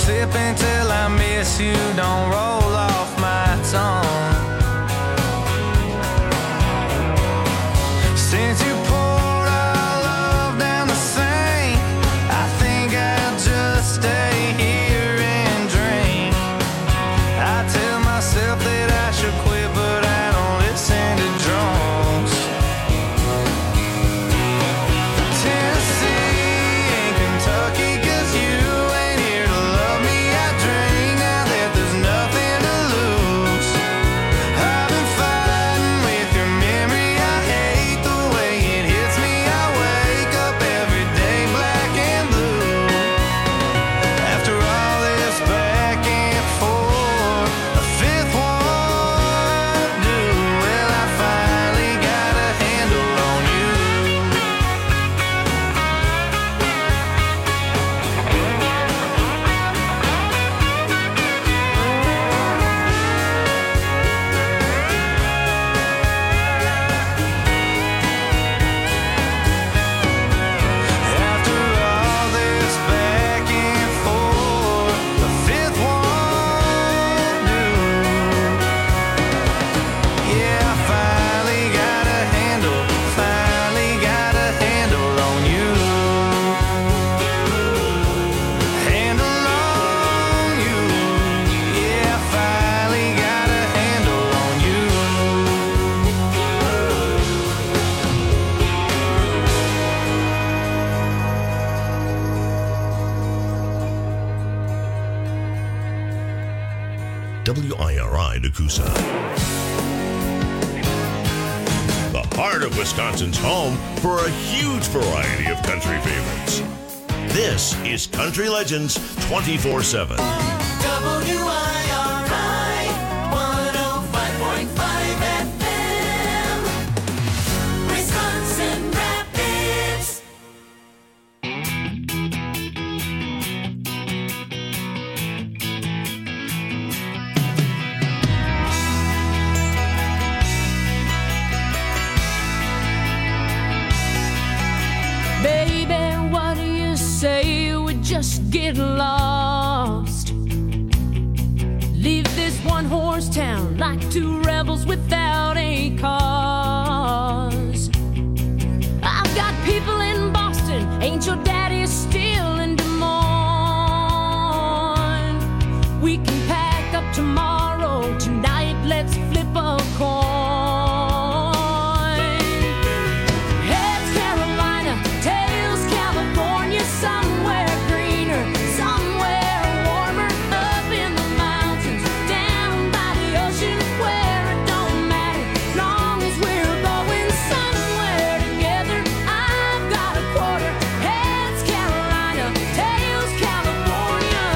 sipping till I miss you, don't roll off my tongue. Since you poured our love down the sink, I think I'll just stay here and drink. I tell myself that I should quit, but I don't listen to drunks. Tennessee and Kentucky, 'cause you ain't here to love me. I drink now that there's nothing to lose. I've been fighting with your memory. I hate the way it hits me. I wake up every day black and blue. After all this back and forth, a fifth won't do. Well, I finally got a handle on you. After all this back and forth, the fifth won't do. Yeah, I finally got a handle on you. Handle on you. Yeah, I finally got a handle on you. WIRI Nakusa. The heart of Wisconsin's home for a huge variety of country favorites. This is Country Legends 24/7. WIRI 105.5 FM, Wisconsin Rapids. Baby, what do you say we just get lost? Leave this one horse town like two rebels without a cause. I've got people in Boston, ain't your daddy still in Des Moines? We can pack up tomorrow, tonight let's flip a coin. Heads Carolina, tails California, somewhere greener, somewhere warmer, up in the mountains, down by the ocean, where it don't matter, long as we're going somewhere together. I've got a quarter. Heads Carolina, tails California.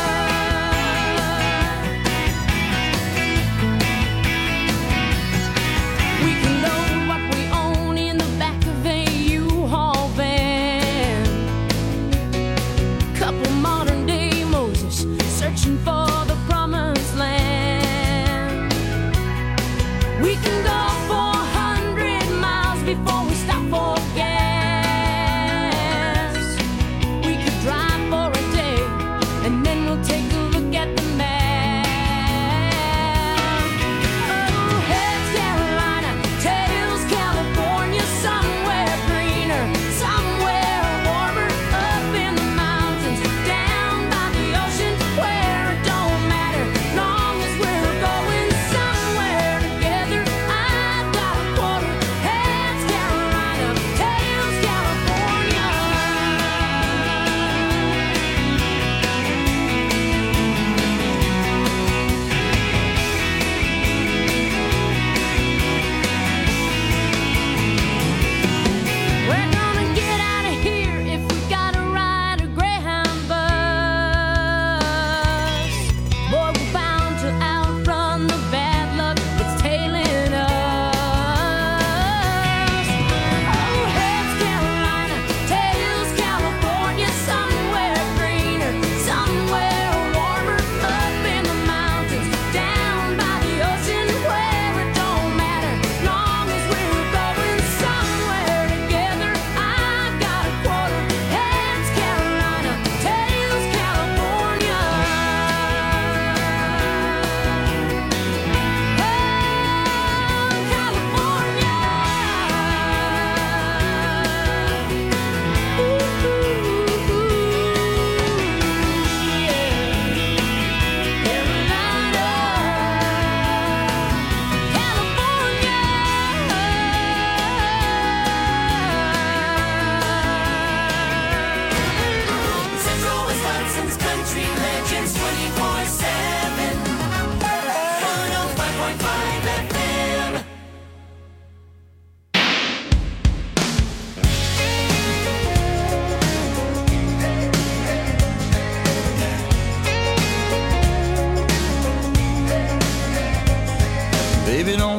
We can load what we own in the back of a U-Haul van. Couple modern day Moses searching for the promised land. We can go 400 miles before we stop for gas. We could drive for a day and then we'll take a look at the map. Oh, heads Carolina, tails California, somewhere greener, somewhere warmer, up in the mountains, down by the ocean, where it don't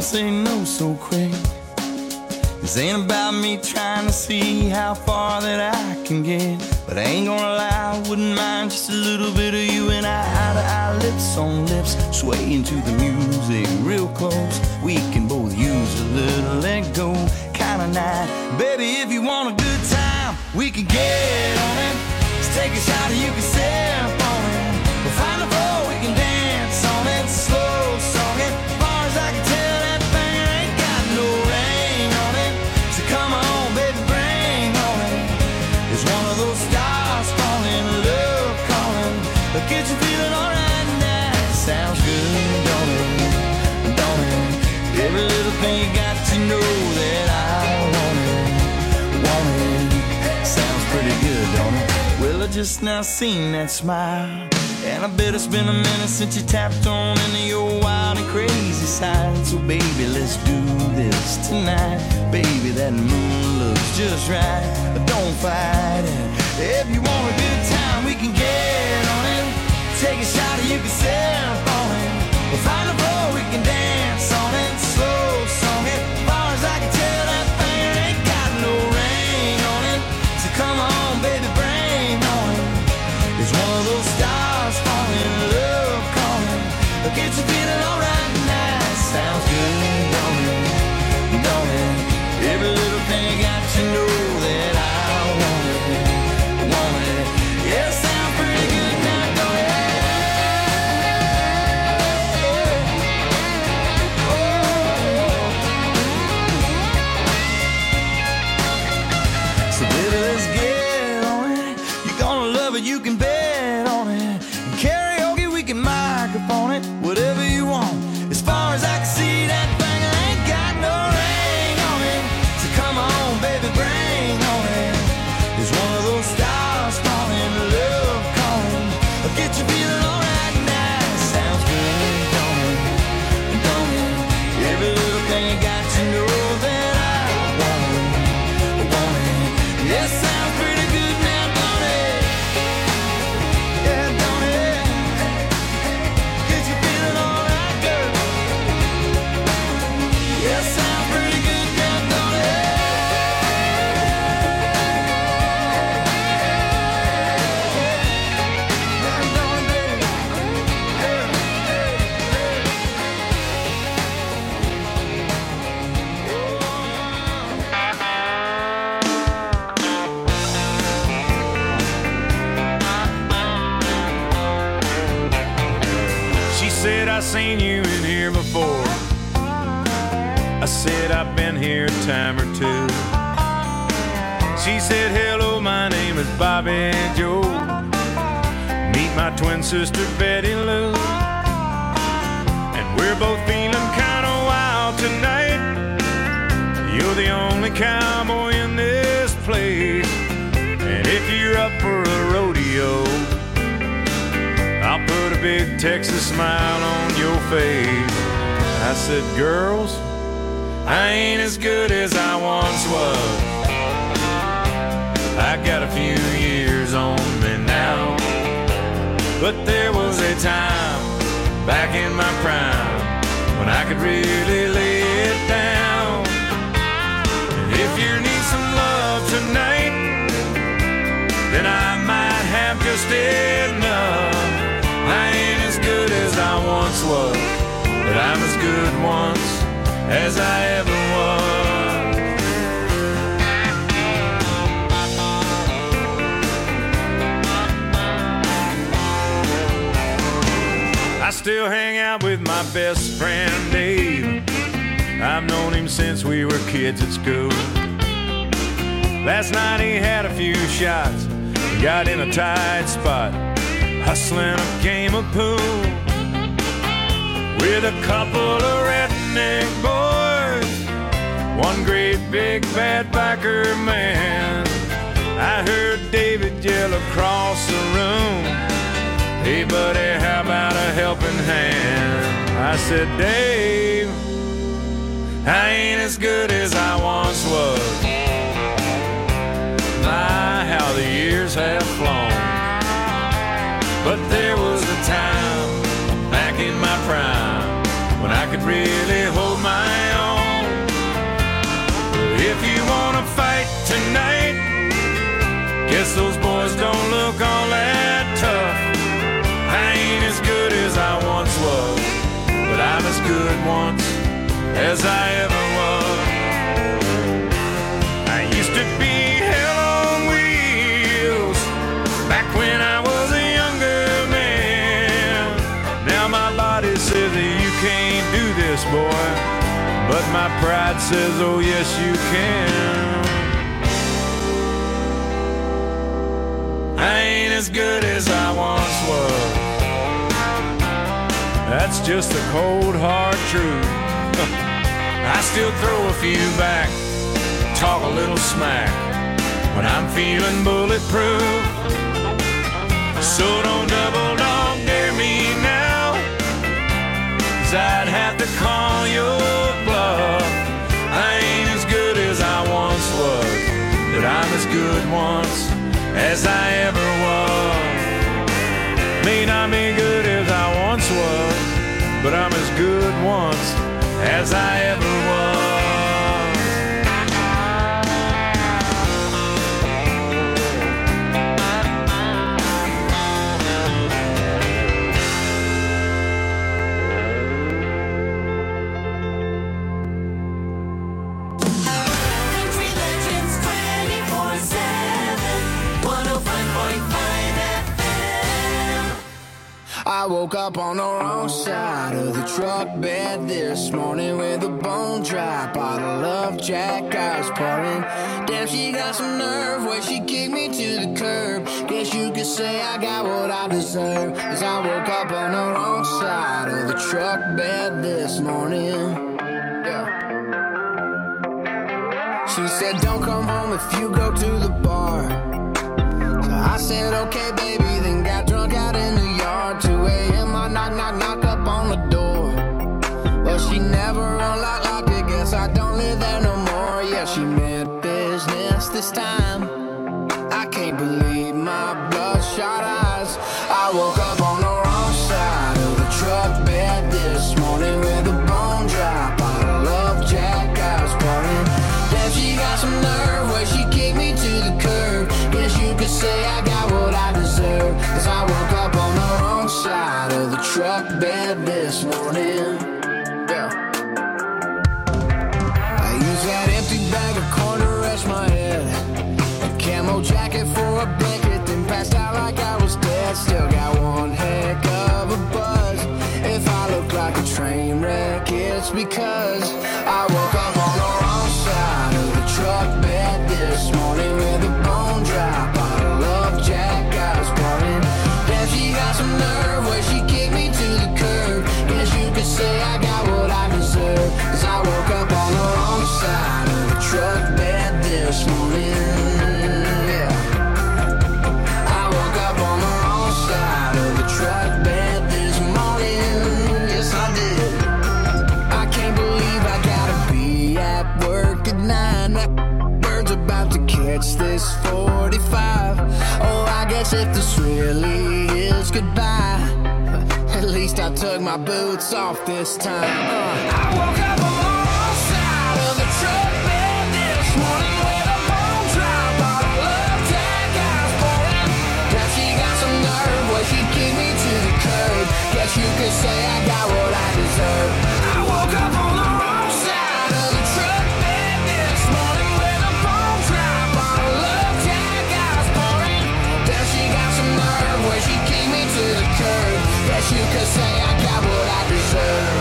say no so quick. This ain't about me trying to see how far that I can get, but I ain't gonna lie, I wouldn't mind just a little bit of you and I, eye to eye, lips on lips, swaying to the music real close. We can both use a little let go kind of night. Baby, if you want a good time, we can get on it. Let's take a shot and you can sip on it. We'll find a floor, we can dance on it. Slow song it, as far as I can tell, that thing ain't got no ring on it. So come on, baby, bring on it. It's one of those stars falling, love calling. But get you feeling alright now. Sounds good, don't it? Don't it? Every little thing you got to know that I want it. Sounds pretty good, don't it? Well, I just now seen that smile, and I bet it's been a minute since you tapped on into your wild and crazy side. So baby, let's do this tonight. Baby, that moon looks just right, but don't fight it. If you want a good time, we can get on it. Take a shot and you can sip on it. We'll find a floor, we can dance on it. Slow song it, as far as I can tell, that thing ain't got no ring on it. So come on, baby, bring on it. It's one of those stars falling, love calling. Get you feeling alright now. Sounds good, don't it? Don't it? Every little thing got to know that I want it. Want it. Yeah, sounds pretty good now, don't it? So baby, let's get on it. You're gonna love it, you can bet on it. And karaoke, we can microphone it. Whatever you want. As far as I can see, that thing ain't got no ring on it. So come on, baby, bring on it. It's one of those stars falling, love calling. Get you feeling alright now. Sounds good, don't it? Don't it? Every little thing you got to know that I want it. Want it. Yeah, sounds pretty good now, don't it? Yeah, don't it? Get you feeling alright, girl. Yeah, sounds pretty good now, don't it? Yeah, don't it, She said, I seen you in here before. I said, I've been here a time or two. She said, hello, my name is Bobby Joe. Meet my twin sister, Betty Lou. And we're both feeling kind of wild tonight. You're the only cowboy in this place. And if you're up for a rodeo, I'll put a big Texas smile on your face. I said, girls, I ain't as good as I once was. I got a few years on me now, but there was a time back in my prime when I could really lay it down. And if you need some love tonight, then I might have just enough. I ain't as good as I once was, but I'm as good once as I ever was. I still hang out with my best friend Dave. I've known him since we were kids at school. Last night he had a few shots, got in a tight spot, hustling a game of pool with a couple of redneck boys, one great big bad biker man. I heard David yell across the room, hey buddy, how about a helping hand? I said, Dave, I ain't as good as I once was. My, how the years have flown. But there was a time back in my prime when I could really hold my as I ever was. I used to be hell on wheels back when I was a younger man. Now my body says that you can't do this, boy, but my pride says, oh yes you can. I ain't as good as I once was. That's just the cold hard truth. I still throw a few back, talk a little smack when I'm feeling bulletproof. So don't double dog dare me now, 'cause I'd have to call your bluff. I ain't as good as I once was, but I'm as good once as I ever was. May not be good as I once was, but I'm as good once as I ever was. Country Legends 24/7, 105.5 FM. I woke up on the wrong side of the truck bed this morning with a bone dry bottle of Jack I was pouring. Damn, she got some nerve where she kicked me to the curb. Guess you could say I got what I deserve, 'cause I woke up on the wrong side of the truck bed this morning. Yeah. She said don't come home if you go to the bar. So I said okay baby, then got drunk out in the yard. 2 a.m. I knock up on the door. Well, she never unlocked it, guess I don't live there no more. Yeah, she meant business this time. I can't believe my bloodshot eyes. I woke up on the wrong side of the truck bed this morning with a bone dry bottle of Jack I was pouring. Then she got some nerve where she kicked me to the curb. Guess you could say I got what I deserve, 'cause I woke up on the wrong side of the truck bed this morning. Yeah. I used that empty bag of corn to rest my head, a camo jacket for a blanket, then passed out like I was dead. Still got one heck of a buzz. If I look like a train wreck, it's because I woke up on the wrong side of the truck bed this morning with a bone dry bottle of Jack I was pouring. Then she got some nerve where she kicked me to the curb. Guess you could say I got what I deserve, 'cause I woke up on the wrong side of the truck bed this morning. Yeah. I woke up on the wrong side of the truck bed this morning. Yes, I did. I can't believe I gotta be at work at 9. That bird's about to catch this 45. Oh, I guess if this really is goodbye, at least I took my boots off this time. I woke up on the wrong side of the truck bed this morning with a bone dry bottle of Jack I was pouring. Now she got some nerve where she kicked me to the curb. Guess you could say I got what I deserve. I woke up on the wrong side of the truck bed this morning with a bone dry bottle of Jack I was pouring. Now she got some nerve where she kicked me to the curb. Guess you could say I got what I deserve.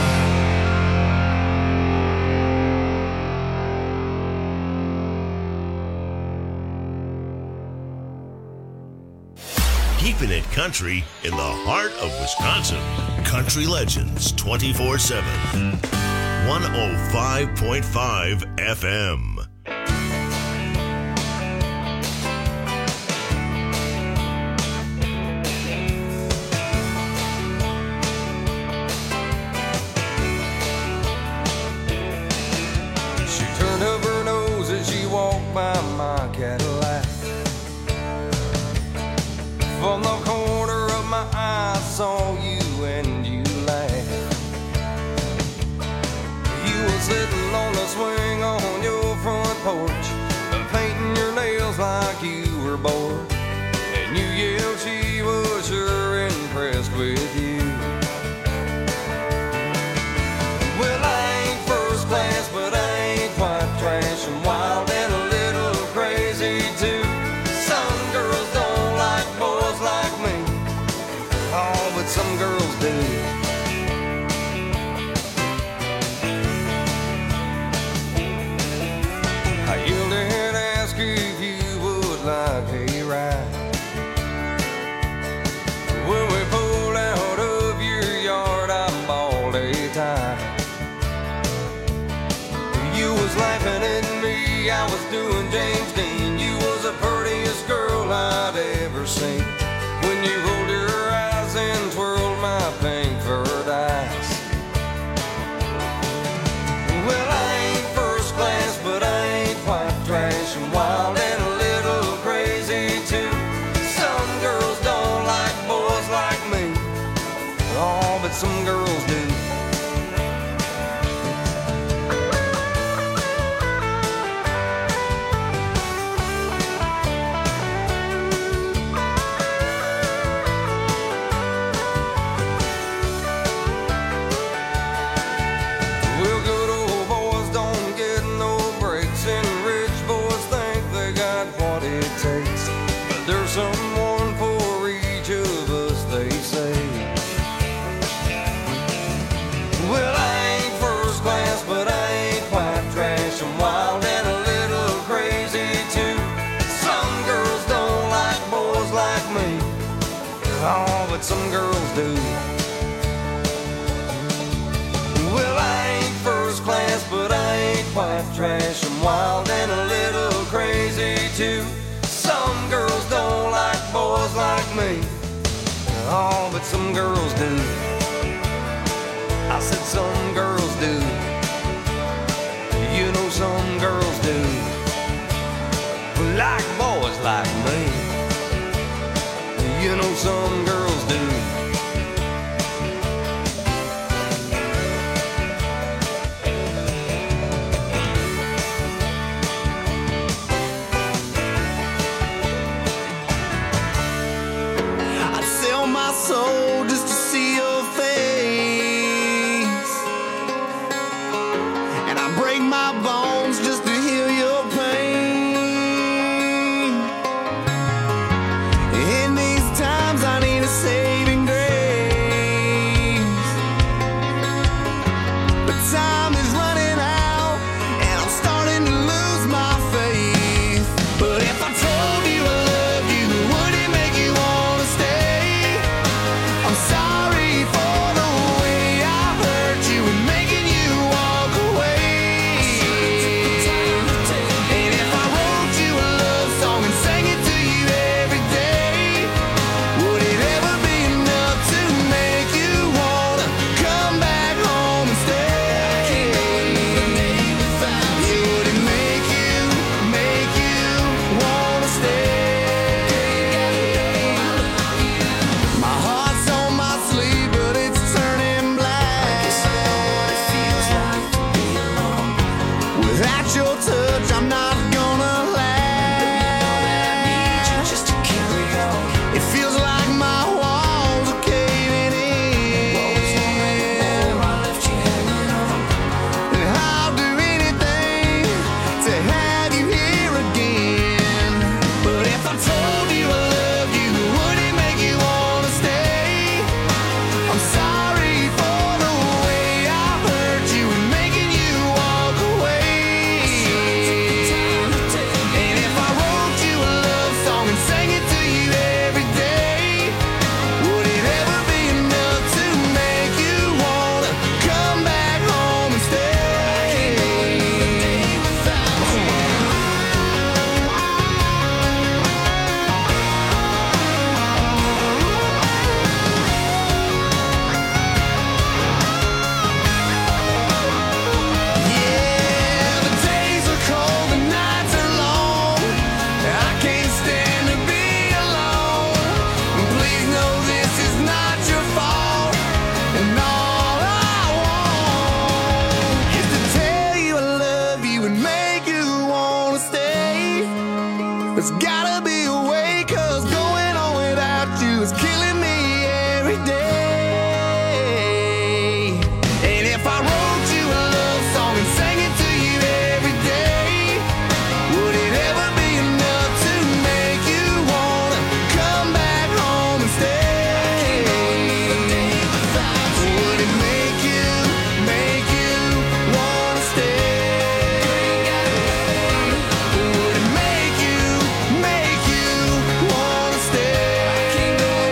Keeping it country in the heart of Wisconsin. Country Legends 24/7. 105.5 FM. She turned up her nose as she walked by my Cadillac. From the corner of my eye, I saw you and you laughed. You were sitting on the swing on your front porch, painting your nails like you were bored. And you yelled she was sure impressed with you. Well, I ain't first class Oh, but some girls do. Well, I ain't first class, but I ain't quite trash. I'm wild and a little crazy too. Some girls don't like boys like me. Oh, but some girls do. I said some girls do. You know some girls do. Like boys like me. You know some girls do. I'd sell my soul just to see your face, and I break my bones just to heal your pain. In these times I need a saving grace, but time is running out and I'm starting to lose my faith. But if I told you I loved you, would it make you wanna stay? I'm sorry for the way I hurt you and making you walk away. And if I wrote you a love song and sang it to you every day, would it ever be enough to make you wanna come back home and stay? Would it make you wanna stay? My heart's on my sleeve, but it's turning black. Without your touch, I'm not gonna last. It feels like my walls are caving in, and I'll do anything to have you here again. But if I told you I loved you, would it make you wanna stay? I'm sorry for the way I hurt you and making you walk away. And if I wrote you a love song and sang it to you every day, would it ever be enough to make you wanna come back home and stay? Yeah, the days are cold, the nights are long. I can't stand to be alone. Please know this is not your fault, and all I want is to tell you I love you and make you wanna stay. There's gotta be a way, 'cause going on without you is killing me every day. And if I wrote you a love song and sang it to you every day, would it ever be enough to make you wanna come back home and stay? Would it make you wanna stay? Would it make you wanna stay?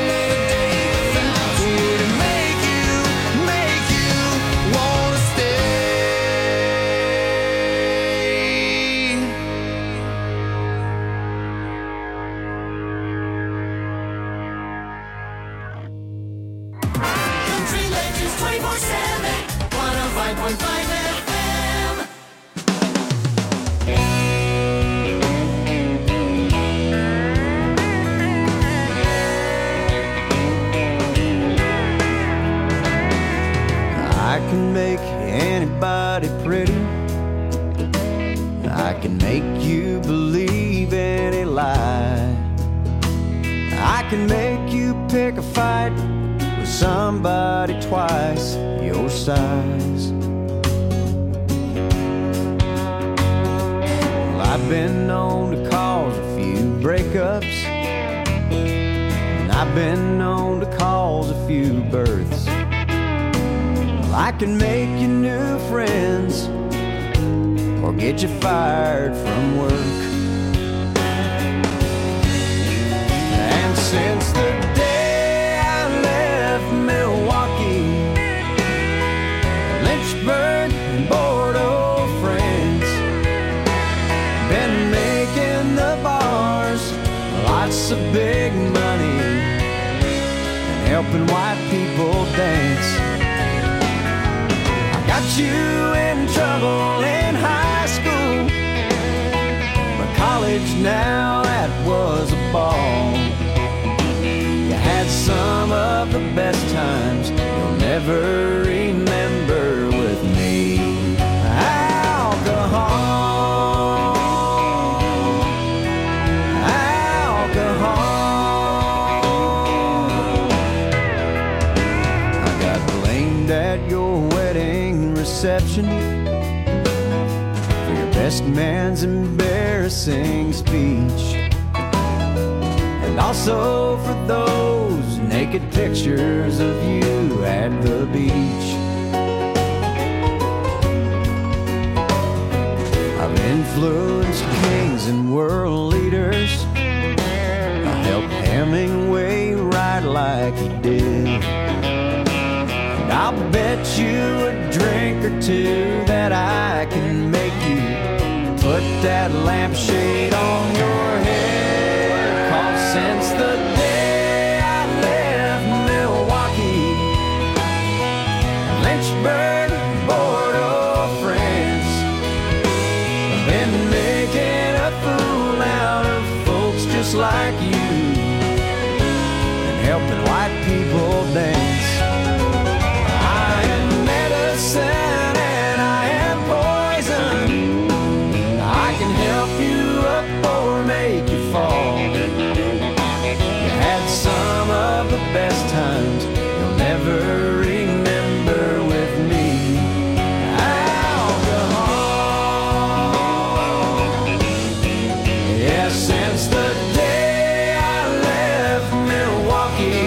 Would it make you wanna stay? Country Legends 24/7, 105.5 FM. I can make anybody pretty. I can make you believe any lie. I can make you pick a fight with somebody twice your size. Well, I've been known to cause a few breakups, and I've been known to cause a few births. Well, I can make you new friends or get you fired from work. And since the day money and helping white people dance. I got you in trouble in high school, but college now, that was a ball. You had some of the best times you'll never remember with me. Reception for your best man's embarrassing speech, and also for those naked pictures of you at the beach. I've influenced kings and world leaders. I helped Hemingway write like he did. I'll bet you a drink or two that I can make you put that lampshade on your head. 'Cause since the day I left Milwaukee, Lynchburg, Bordeaux, France, I've been making a fool out of folks just like you and helping white people dance. And I am poison. I can help you up or make you fall. You had some of the best times you'll never remember with me. Alcohol. Yeah, since the day I left Milwaukee,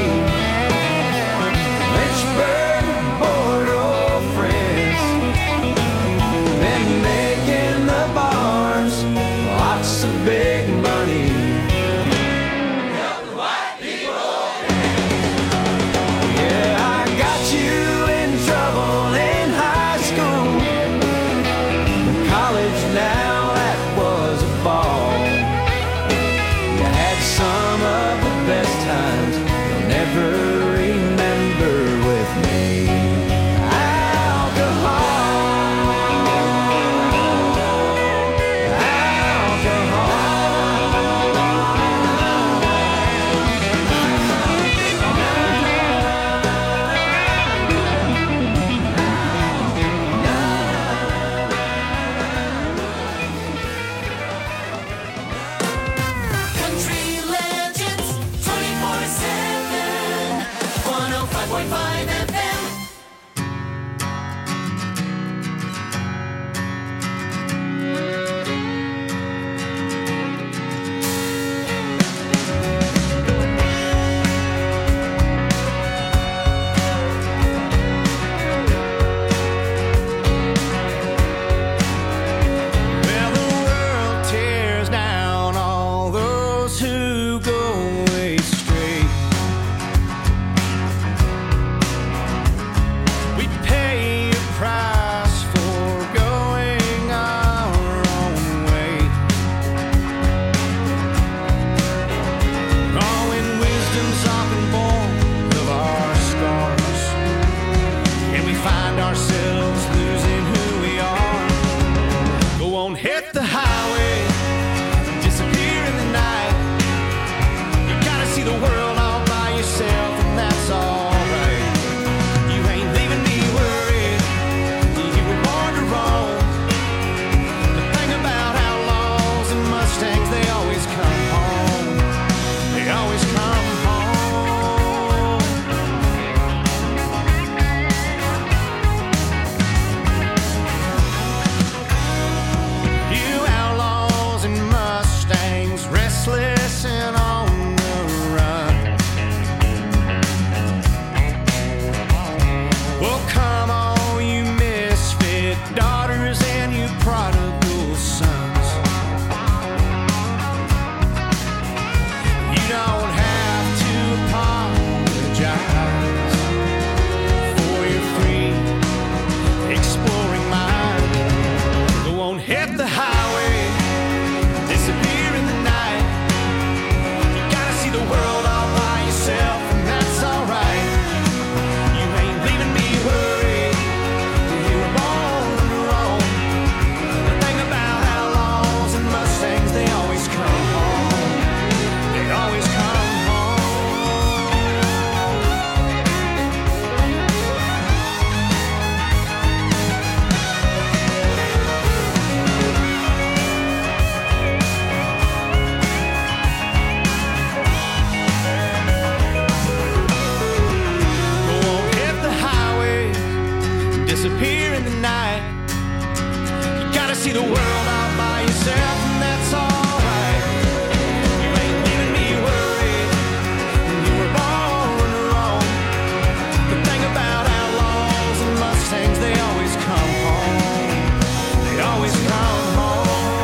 Lynchburg, Bordeaux, France, been making the bars lots of big money. Helping white people. Yeah, I got you in trouble in high school. In college now, that was a ball. You had some of the best times you'll never remember with me. Country legends 24/7. disappear in the night. You gotta see the world all by yourself, and that's alright. You ain't leaving me worried. You were born wrong. The thing about outlaws and Mustangs, they always come home. They always come home.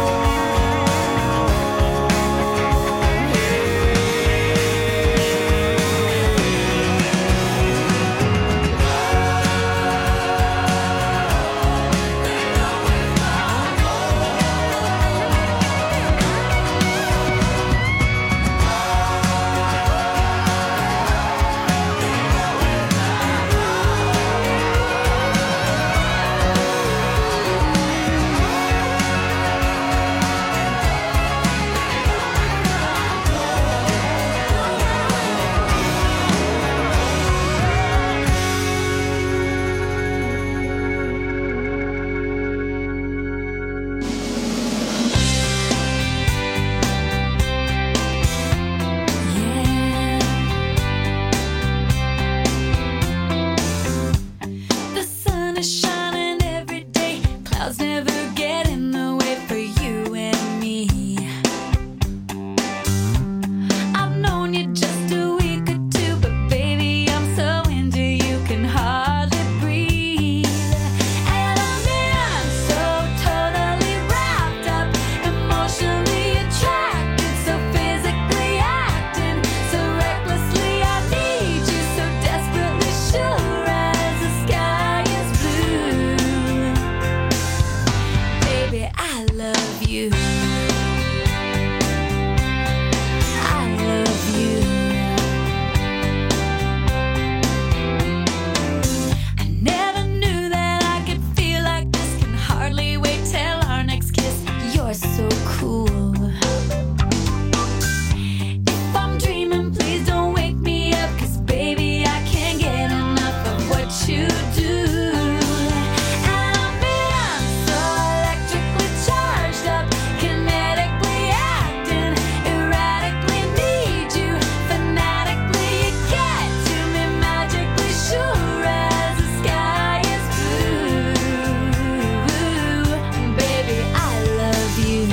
The sun is shining every day. Clouds never get in the way for you and me. I've known you just a week or two, but baby, I'm so into you, can hardly breathe. And I'm in so totally wrapped up, emotionally attracted, so physically acting, so recklessly I need you, so desperately sure as the sky is blue. Baby, I love you. I love you. I never knew that I could feel like this. Can hardly wait till our next kiss. You're so cool. If I'm dreaming, please don't wake me up, 'cause baby, I can't get enough of what you do. And I'm in so electrically charged up, kinetically acting, erratically need you, fanatically you get to me, magically sure as the sky is blue. Baby, I love you.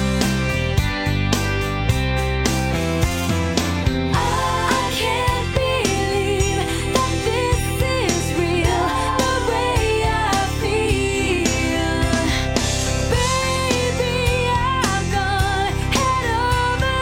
I can't believe that this is real, the way I feel. Baby, I'm gone head over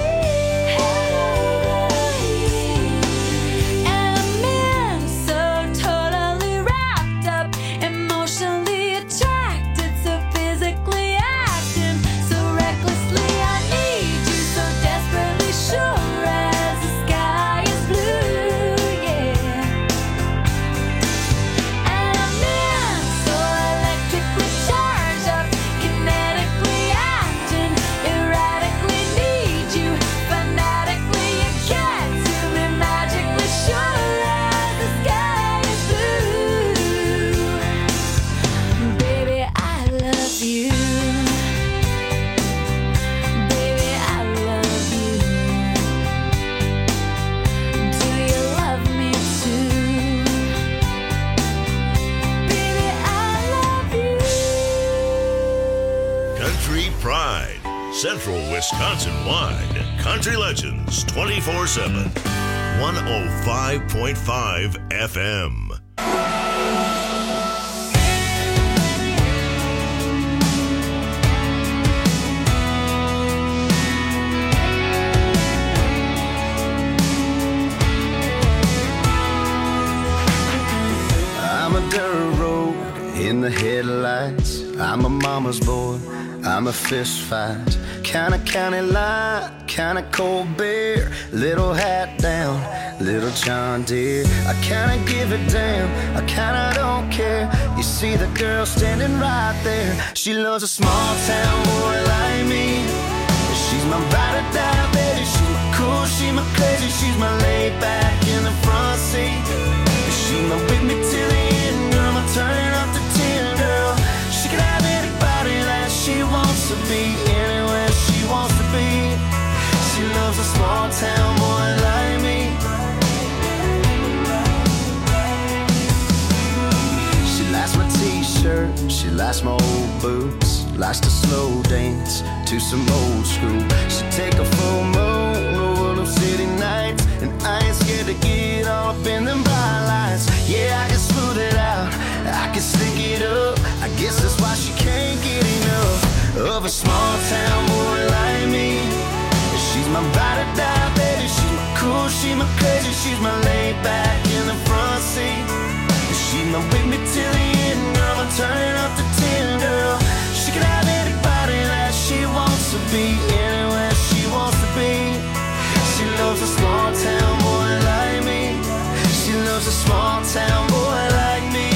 heels. And I'm in so totally wrapped up, emotionally attracted, so physically acting, so recklessly I need you, so desperately sure as the sky is blue, yeah. And I'm in so electrically charged up, kinetically acting, erratically need you, fanatically you get to me, magically sure as the sky is blue. Baby, I love you. Baby, I love you. Do you love me too? Baby, I love you. Country Pride, Central Wisconsin wide. Country Legends 24/7. 105.5 FM. I'm a dirt road in the headlights. I'm a mama's boy. I'm a fist fight. Kinda county line, kinda cold beer. Little hat down, little John Deere. I kinda give a damn, I kinda don't care. You see the girl standing right there. She loves a small town boy like me. She's my ride or die, baby. She's my cool, she's my crazy. She's my laid back in the front seat. She's my with me till the end, girl. My turn up to 10, girl. She can have anybody that she wants to be, anywhere she wants to be. She loves a small town boy like me. She likes my nice my old boots, likes to slow dance to some old school. She take a full moon over them city nights, and I ain't scared to get all up in them bright lights. Yeah, I can smooth it out, I can stick it up. I guess that's why she can't get enough of a small town boy like me. She's my ride or die, baby. She's my cool, she's my crazy, she's my laid back in the front seat. She's my with me till the end, girl. I'm turning up the 10, girl. She can have anybody that she wants to be, anywhere she wants to be. She loves a small town boy like me. She loves a small town boy like me.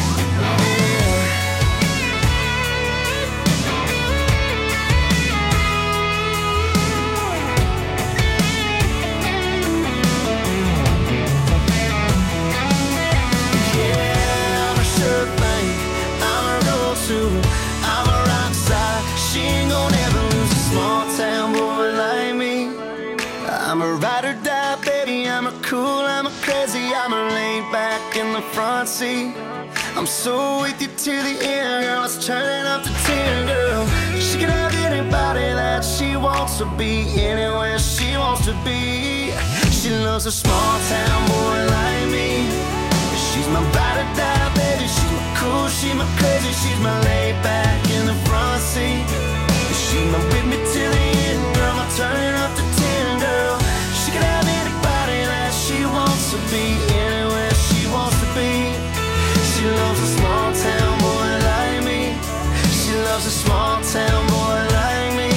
I'm a rock star, she ain't gon' ever lose a small town boy like me. I'm a ride or die, baby, I'm a cool, I'm a crazy, I'm a laid back in the front seat. I'm so with you till the end, girl, it's turning up to 10, girl. She can have anybody that she wants to be, anywhere she wants to be. She loves a small town boy like me. She's my ride or die, baby, she's my cool, she's my crazy, she's my laid back in the front seat. She's my with me till the end, girl, I'm turning up to 10, girl. She can have anybody that she wants to be, anywhere she wants to be. She loves a small town boy like me. She loves a small town boy like me.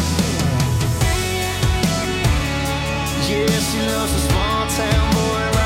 Yeah, she loves a small town boy like me.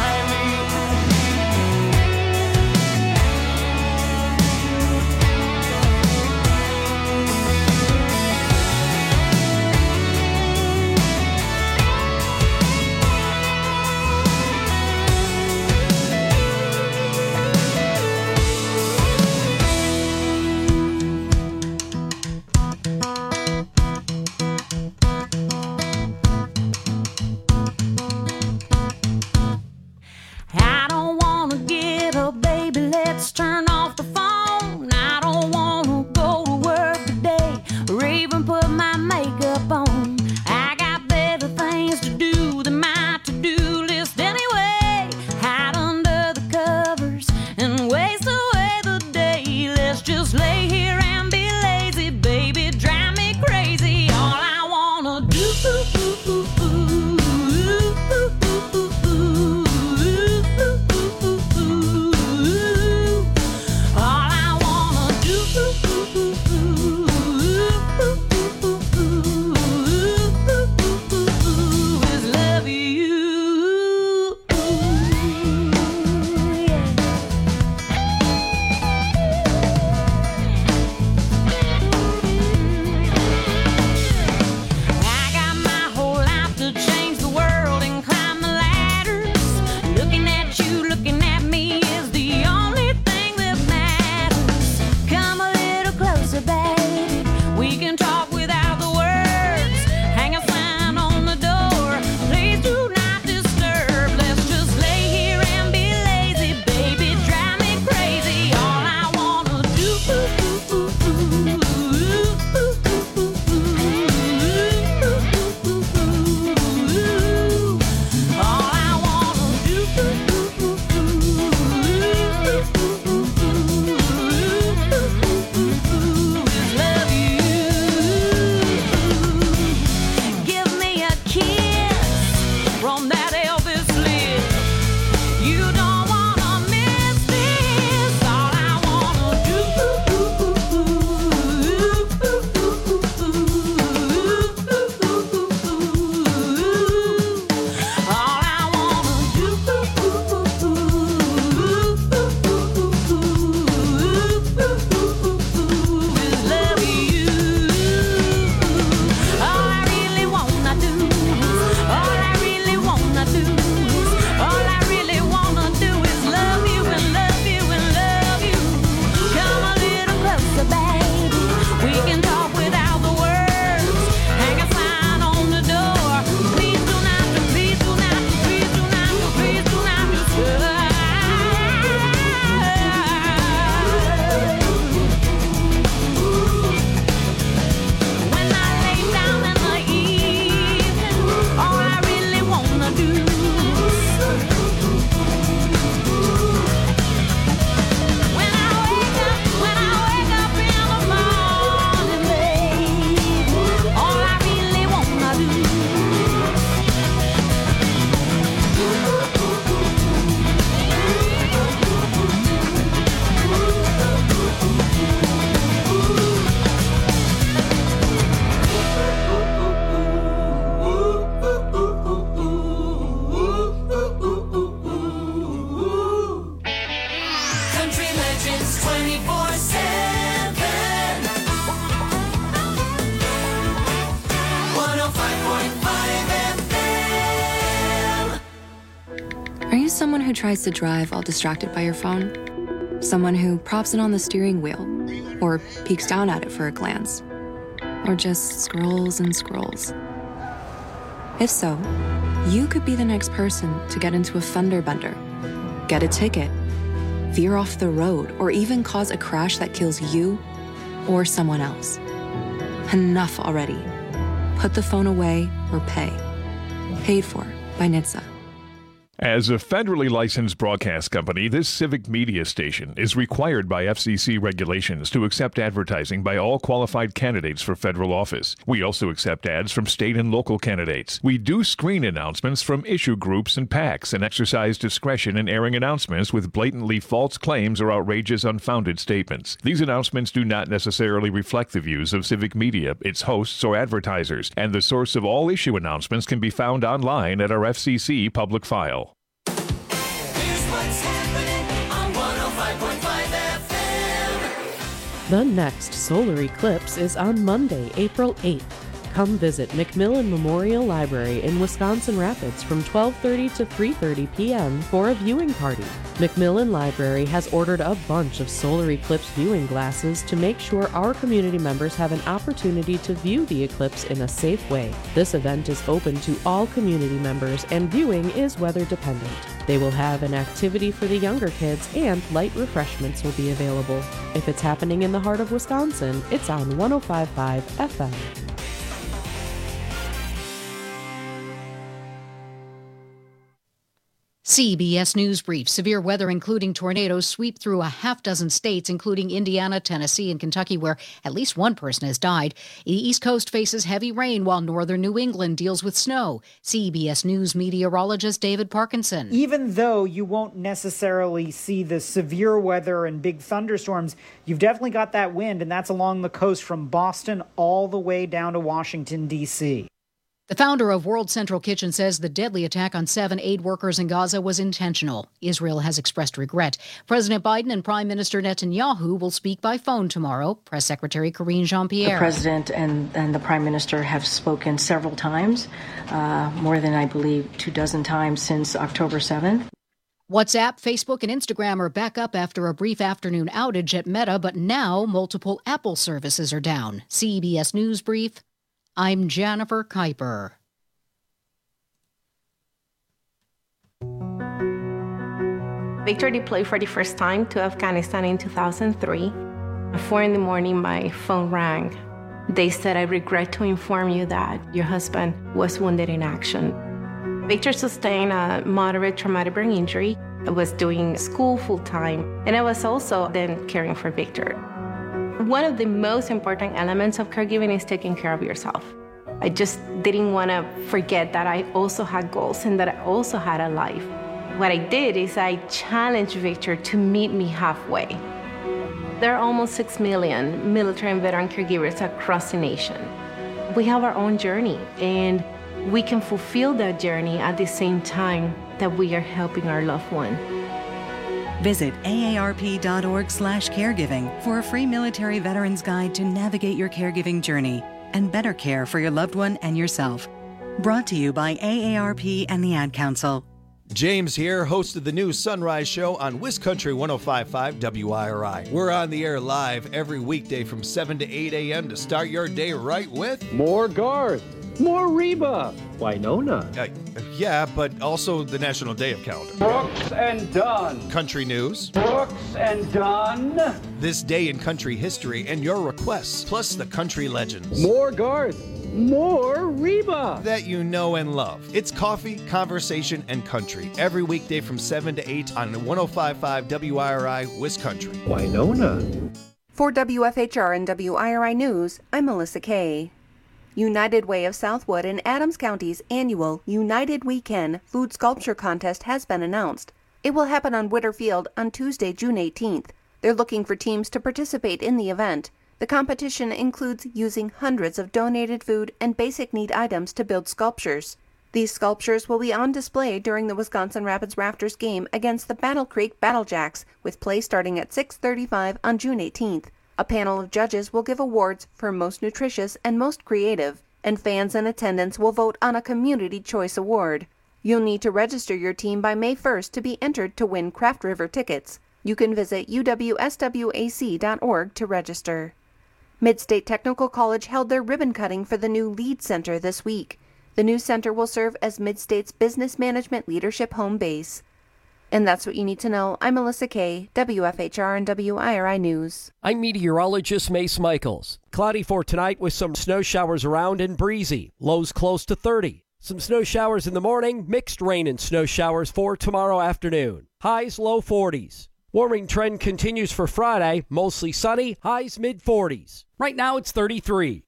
Are you someone who tries to drive while distracted by your phone? Someone who props it on the steering wheel or peeks down at it for a glance? Or just scrolls and scrolls? If so, you could be the next person to get into a fender bender, get a ticket, veer off the road, or even cause a crash that kills you or someone else. Enough already. Put the phone away or pay. Paid for by NHTSA. As a federally licensed broadcast company, this civic media station is required by FCC regulations to accept advertising by all qualified candidates for federal office. We also accept ads from state and local candidates. We do screen announcements from issue groups and PACs and exercise discretion in airing announcements with blatantly false claims or outrageous, unfounded statements. These announcements do not necessarily reflect the views of civic media, its hosts, or advertisers, and the source of all issue announcements can be found online at our FCC public file. What's happening on 105.5 FM? The next solar eclipse is on Monday, April 8th. Come visit McMillan Memorial Library in Wisconsin Rapids from 12:30 to 3:30 p.m. for a viewing party. McMillan Library has ordered a bunch of solar eclipse viewing glasses to make sure our community members have an opportunity to view the eclipse in a safe way. This event is open to all community members and viewing is weather dependent. They will have an activity for the younger kids and light refreshments will be available. If it's happening in the heart of Wisconsin, it's on 105.5 FM. CBS News Brief. Severe weather, including tornadoes, sweep through a half dozen states, including Indiana, Tennessee, and Kentucky, where at least one person has died. The East Coast faces heavy rain, while northern New England deals with snow. CBS News meteorologist David Parkinson. Even though you won't necessarily see the severe weather and big thunderstorms, you've definitely got that wind, and that's along the coast from Boston all the way down to Washington, D.C. The founder of World Central Kitchen says the deadly attack on 7 aid workers in Gaza was intentional. Israel has expressed regret. President Biden and Prime Minister Netanyahu will speak by phone tomorrow. Press Secretary Karine Jean-Pierre. The President and the Prime Minister have spoken several times, more than, I believe, 24 times since October 7th. WhatsApp, Facebook, and Instagram are back up after a brief afternoon outage at Meta, but now multiple Apple services are down. CBS News Brief. I'm Jennifer Kuiper. Victor deployed for the first time to Afghanistan in 2003. At 4 a.m, my phone rang. They said, "I regret to inform you that your husband was wounded in action." Victor sustained a moderate traumatic brain injury. I was doing school full-time, and I was also then caring for Victor. One of the most important elements of caregiving is taking care of yourself. I just didn't want to forget that I also had goals and that I also had a life. What I did is I challenged Victor to meet me halfway. There are almost 6 million military and veteran caregivers across the nation. We have our own journey, and we can fulfill that journey at the same time that we are helping our loved one. Visit aarp.org/caregiving for a free military veterans guide to navigate your caregiving journey and better care for your loved one and yourself. Brought to you by AARP and the Ad Council. James here, host of the new Sunrise Show on WisCountry 105.5 WIRI. We're on the air live every weekday from 7 to 8 a.m. to start your day right with more Garth, more Reba, Winona. Yeah, but also the National Day of Calendar. Brooks and Dunn. Country news. Brooks and Dunn. This day in country history and your requests, plus the country legends. More Garth, more Reba. That you know and love. It's coffee, conversation, and country. Every weekday from 7 to 8 on 105.5 WIRI, WisCountry. Winona. For WFHR and WIRI News, I'm Melissa Kay. United Way of Southwood and Adams County's annual United Weekend Food Sculpture Contest has been announced. It will happen on Witter Field on Tuesday, June 18th. They're looking for teams to participate in the event. The competition includes using hundreds of donated food and basic need items to build sculptures. These sculptures will be on display during the Wisconsin Rapids Rafters game against the Battle Creek Battlejacks, with play starting at 6:35 on June 18th. A panel of judges will give awards for most nutritious and most creative, and fans in attendance will vote on a Community Choice Award. You'll need to register your team by May 1st to be entered to win Craft River tickets. You can visit uwswac.org to register. Midstate Technical College held their ribbon cutting for the new Lead Center this week. The new center will serve as Midstate's business management leadership home base. And that's what you need to know. I'm Melissa Kay, WFHR and WIRI News. I'm meteorologist Mace Michaels. Cloudy for tonight with some snow showers around and breezy. Lows close to 30. Some snow showers in the morning, mixed rain and snow showers for tomorrow afternoon. Highs low 40s. Warming trend continues for Friday, mostly sunny, highs mid-40s. Right now it's 33.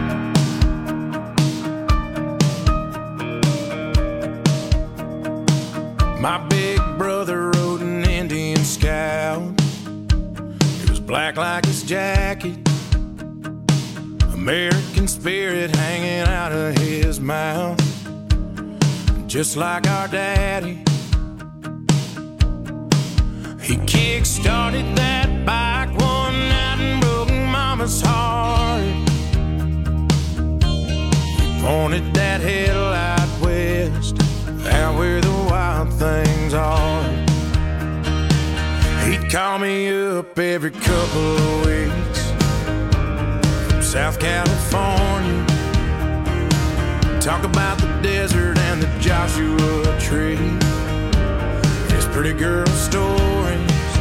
My big brother rode an Indian Scout. It was black like his jacket, American spirit hanging out of his mouth, just like our daddy. He kick-started that bike one night and broke Mama's heart. He pointed that headlight west, out where the wild things are. He'd call me up every couple of weeks from South California, talk about the desert and the Joshua Tree, his pretty girl stories,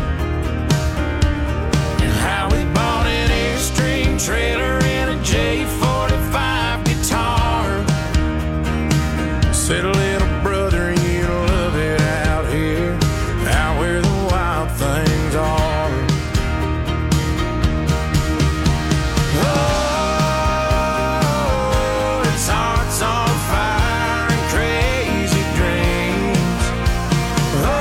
and how he bought an Airstream trailer and a J45 guitar. Said, little brother, you love it out here, out where the wild things are. Oh, it's hearts on fire and crazy dreams. Oh,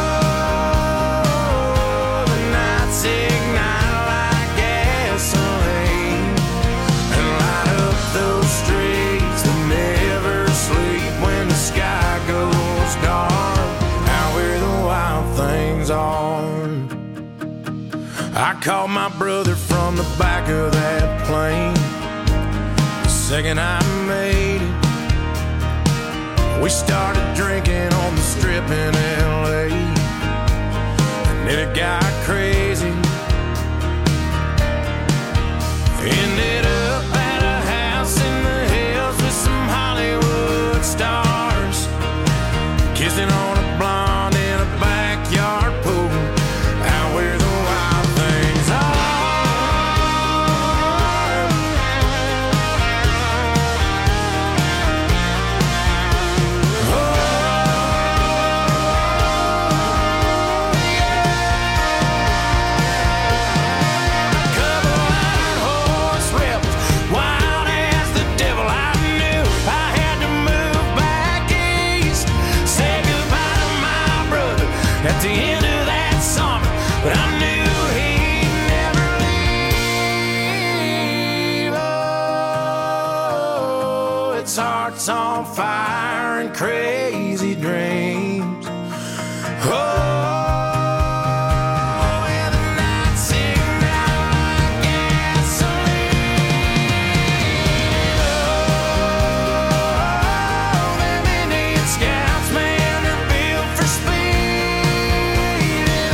the nights ignite like gasoline and light up those streets that never sleep when the sky goes dark, out where the wild things are. I called my brother from the back of that plane the second I made it. We started drinking on the strip in LA, and then it got crazy. Ended up at a house in the hills with some Hollywood stars, kissing on a blonde in a backyard pool, out where the wild things are. Oh, yeah. A couple iron horse rebels, wild as the devil. I knew I had to move back east, say goodbye to my brother at the end of that summer, but I knew he'd never leave. Oh, it's hearts on fire and crazy dreams. Oh, and the nights ignite like gasoline. Oh, them Indian Scouts, man, they're built for speed. And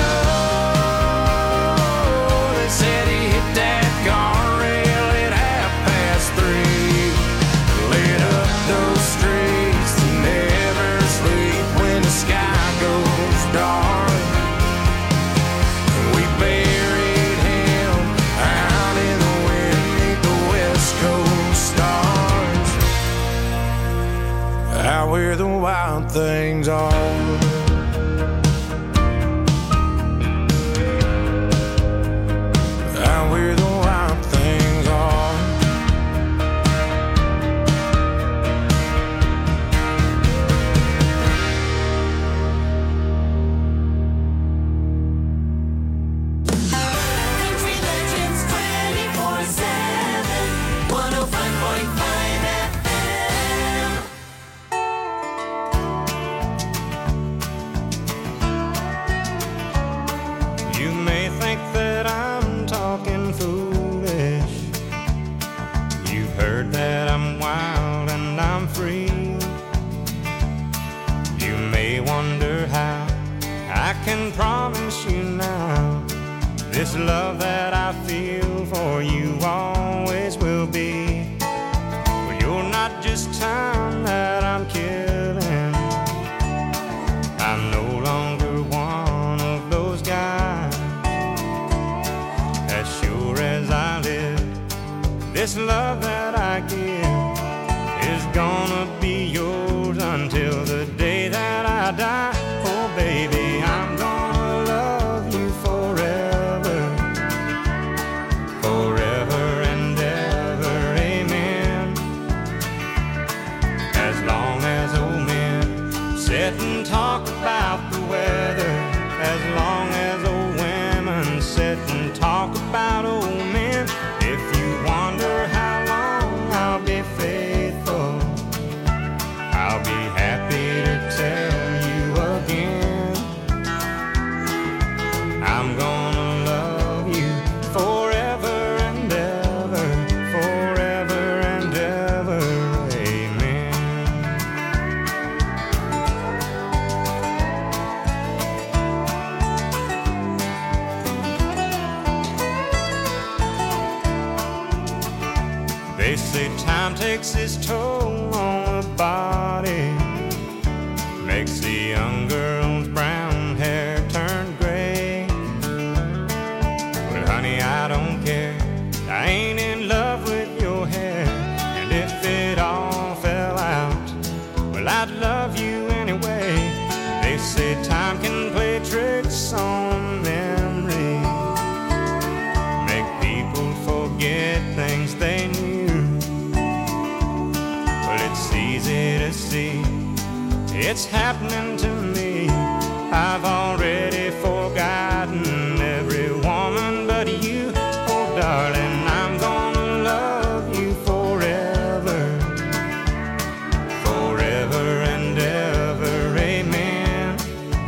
oh, they said he hit that guardrail at 3:30, lit up those streets that never sleep when the sky goes dark. And we buried him out in the wind 'neath the West Coast stars, out where the wild things are. Out where the wild things are. Country Legends 24/7, 105.5 FM. This love that I feel for you always will be. But you're not just time that I'm killing. I'm no longer one of those guys. As sure as I live, this love that I give is gonna be yours until the day that I die. Oh baby, I'm gonna love you forever, forever and ever, amen. As long as old men sit and talk about the weather, as long as old women sit and talk about old men. If you wonder how long I'll be faithful, I'll be happy to tell you again. I'm gonna love you forever and ever, forever and ever, amen. They say time takes its toll on the body, makes the young girl's brown hair turn gray. But honey, I don't care, I ain't in love with your hair. And if it all fell out, well, I'd love you anyway. They say time can play tricks on memory, make people forget things they knew. It's easy to see, it's happening to me. I've already forgotten every woman but you. Oh darling, I'm gonna love you forever, forever and ever, amen.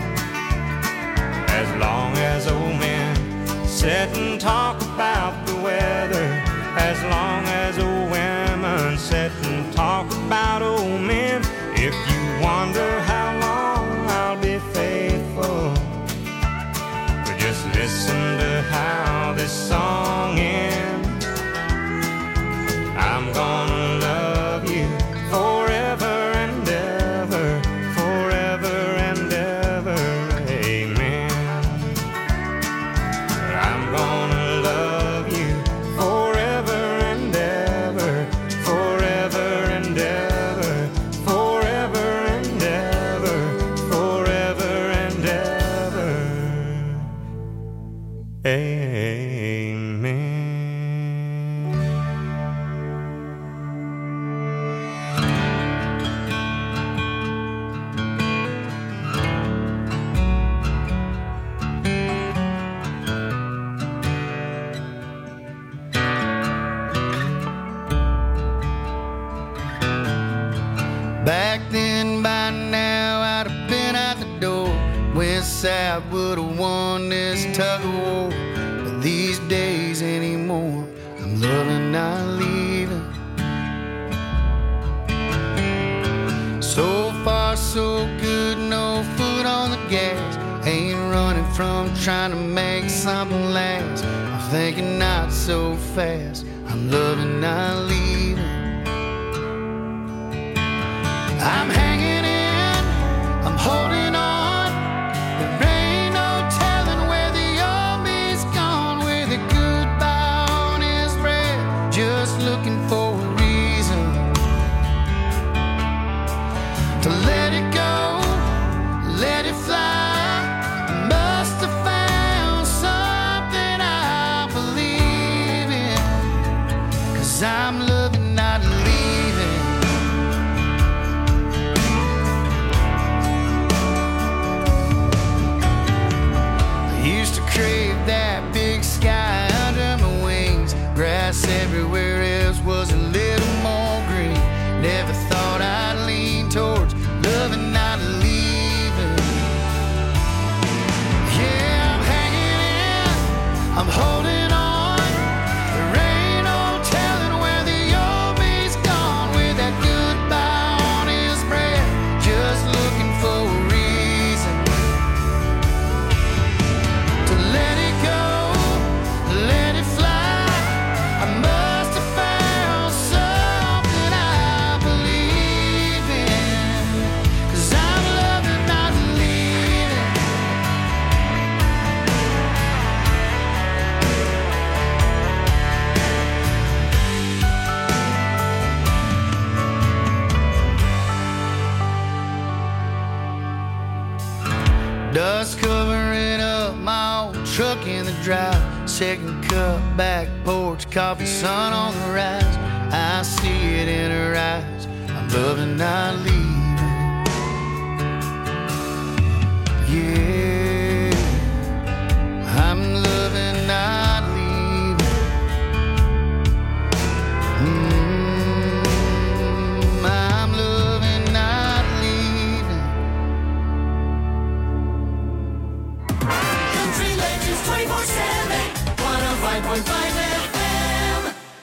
As long as old men sit and talk about the weather, as long as old women sit and talk about old men. If you wonder how long I'll be faithful, but just listen to how this song ends. I'm gonna love you forever and ever, forever and ever, amen. I'm gonna love you forever and ever, forever and ever, forever and ever, forever and ever, amen. Back then, by now, I'd have been out the door. West Side would have won this tug of war. But these days anymore, I'm loving, not leaving. So far, so good, no foot on the gas. Ain't running from trying to make something last. I'm thinking not so fast, I'm loving, not leaving. I'm hanging in, I'm holding on. There ain't no telling where the old me's gone. With a goodbye on his breath, just looking for a reason to let it go, let it fly. I must have found something I believe in, 'cause I'm loving, not leaving. Dust covering up my old truck in the drive. Second cup, back porch, coffee, sun on the rise. I see it in her eyes. I'm loving not leaving. Yeah, I'm loving not leaving. I'm loving not leaving. Country Legends 24/7, 105.5 FM.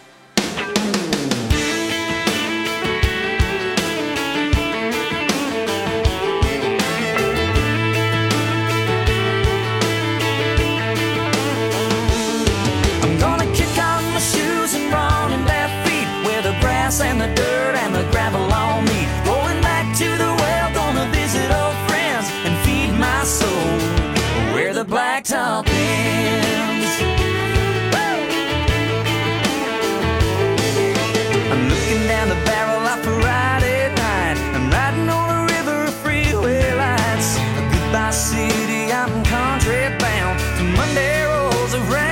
I'm gonna kick off my shoes and run in bare feet where the grass and the dirt and the gravel all meet. Going back to the well, gonna visit old friends and feed my soul where the blacktop ends. Woo! I'm looking down the barrel of a Friday night. I'm riding on a river of freeway lights. Goodbye city, I'm country bound. Monday rolls around.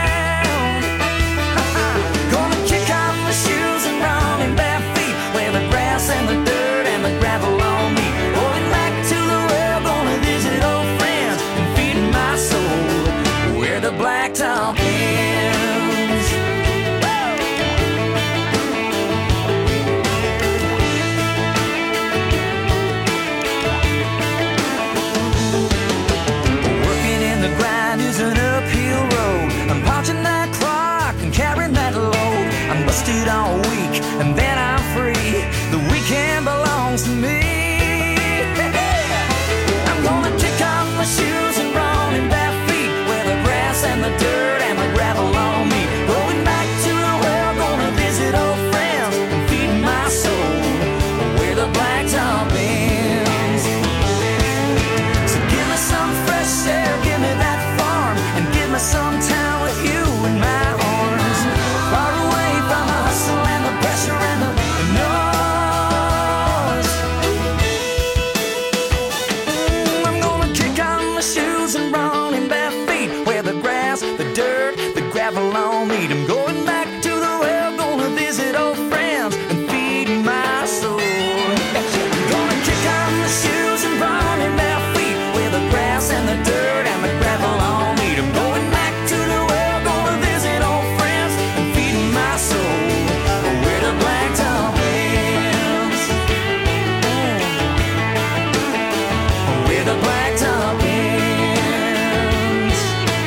Gonna kick off my shoes and run in bare feet where the grass and the dirt and the gravel on me. Going back to the well, gonna visit old friends and feed my soul where the blacktop ends. Working in the grind is an uphill road. I'm punching that clock and carrying that load. I'm busted all week and then I'm free. The weekend belongs to me. I'm gonna kick off my shoes and run in bare feet where the grass and the dirt and the gravel on me. Going back to the well, gonna visit old friends and feed my soul where the blacktop ends. So give me some fresh air, give me that farm, and give me some time with you in my arms. Far away from the hustle and the pressure and the noise. I'm gonna kick on my shoes and run in bare feet where the grass, the dirt, the gravel all meet. I'm going back to the well, gonna visit old friends and feed my soul. Gonna kick on my shoes and run in bare feet where the grass and the dirt and the gravel all meet. I'm going back to the well, gonna visit old friends and feed my soul where the blacktop ends. Where the blacktop ends.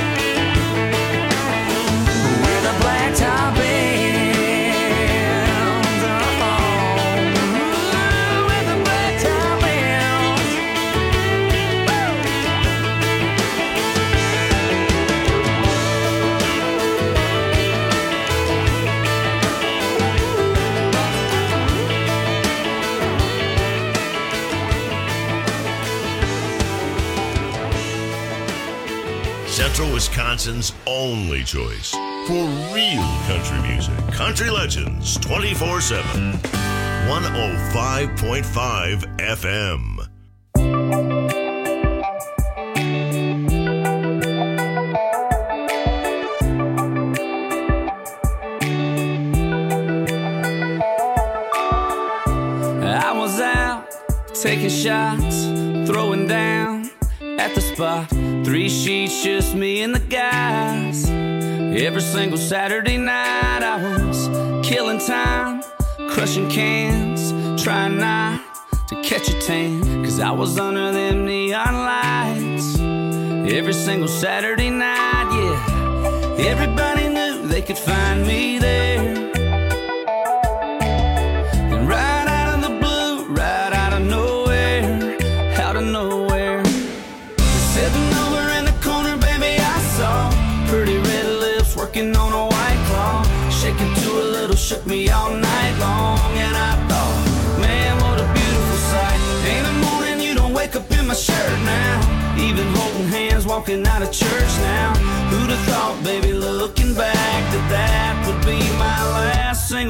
Where the blacktop ends. Where the blacktop ends. Central Wisconsin's only choice for real country music. Country Legends 24/7. 105.5 FM. I was out taking shots, throwing down at the spot. 3 sheets, just me and the guys. Every single Saturday night I was killing time, crushing cans, trying not to catch a tan, 'cause I was under them neon lights. Every single Saturday night, yeah. Everybody knew they could find me there. And right out of the blue, right out of nowhere, out of nowhere, sitting over in the corner, baby, I saw pretty red lips working on a white claw, shaking to a little, shook me all night long. And I thought, man, what a beautiful sight. In the morning you don't wake up in my shirt now, even holding hands walking out of church now. Who'd have thought, baby,